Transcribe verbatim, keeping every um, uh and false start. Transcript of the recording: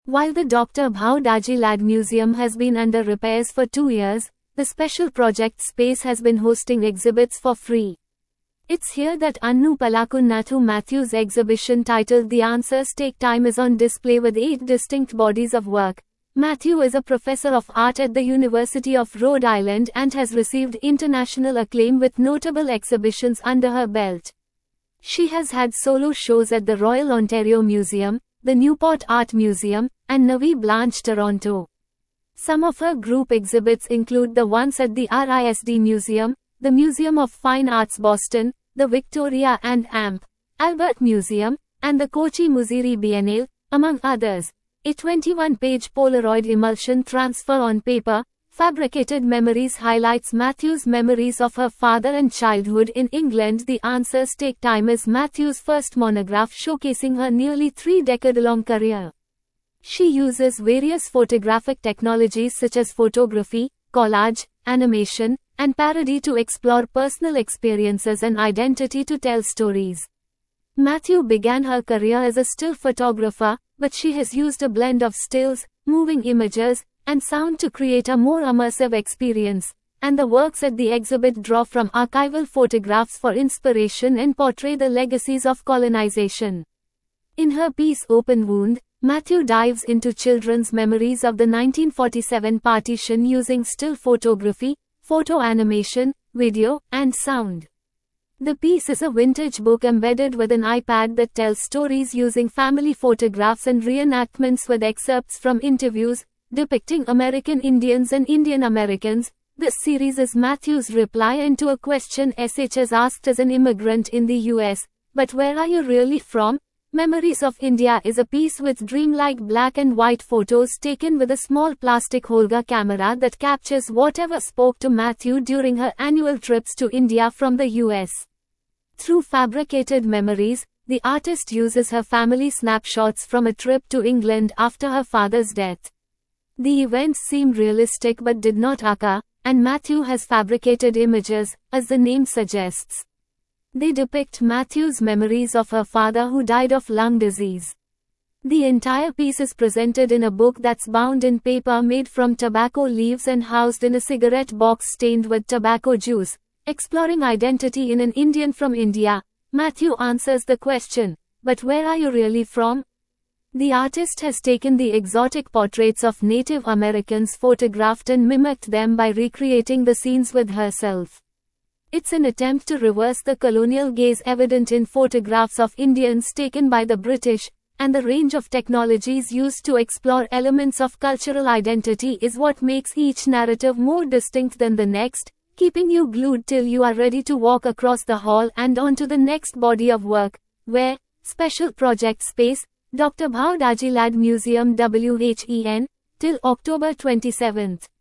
While the Doctor Bhau-Daji Lad Museum has been under repairs for two years, the special project space has been hosting exhibits for free. It's here that Annu Palakunnathu Matthews' exhibition titled The Answers Take Time is on display with eight distinct bodies of work. Matthew is a professor of art at the University of Rhode Island and has received international acclaim with notable exhibitions under her belt. She has had solo shows at the Royal Ontario Museum, the Newport Art Museum, and Nuit Blanche Toronto. Some of her group exhibits include the ones at the R I S D Museum, the Museum of Fine Arts Boston, the Victoria and Amp. Albert Museum, and the Kochi Muziri Biennale, among others. A twenty-one page Polaroid emulsion transfer on paper, Fabricated Memories highlights Matthew's memories of her father and childhood in England. The Answers Take Time is Matthew's first monograph showcasing her nearly three-decade-long career. She uses various photographic technologies such as photography, collage, animation, and parody to explore personal experiences and identity to tell stories. Matthew began her career as a still photographer, but she has used a blend of stills, moving images, and sound to create a more immersive experience, and the works at the exhibit draw from archival photographs for inspiration and portray the legacies of colonization. In her piece Open Wound, Matthew dives into children's memories of the nineteen forty-seven partition using still photography, photo animation, video, and sound. The piece is a vintage book embedded with an iPad that tells stories using family photographs and reenactments with excerpts from interviews depicting American Indians and Indian Americans. This series is Matthew's reply into a question S H has asked as an immigrant in the U S, "But where are you really from?" Memories of India is a piece with dreamlike black and white photos taken with a small plastic Holga camera that captures whatever spoke to Matthew during her annual trips to India from the U S. Through Fabricated Memories, the artist uses her family snapshots from a trip to England after her father's death. The events seem realistic but did not occur, and Matthew has fabricated images, as the name suggests. They depict Matthew's memories of her father who died of lung disease. The entire piece is presented in a book that's bound in paper made from tobacco leaves and housed in a cigarette box stained with tobacco juice. Exploring identity in an Indian from India, Matthew answers the question, "But where are you really from?" The artist has taken the exotic portraits of Native Americans photographed and mimicked them by recreating the scenes with herself. It's an attempt to reverse the colonial gaze evident in photographs of Indians taken by the British, and the range of technologies used to explore elements of cultural identity is what makes each narrative more distinct than the next, keeping you glued till you are ready to walk across the hall and on to the next body of work, where, Special Project Space, Doctor Bhau-Daji Lad Museum W H E N, till October twenty-seventh.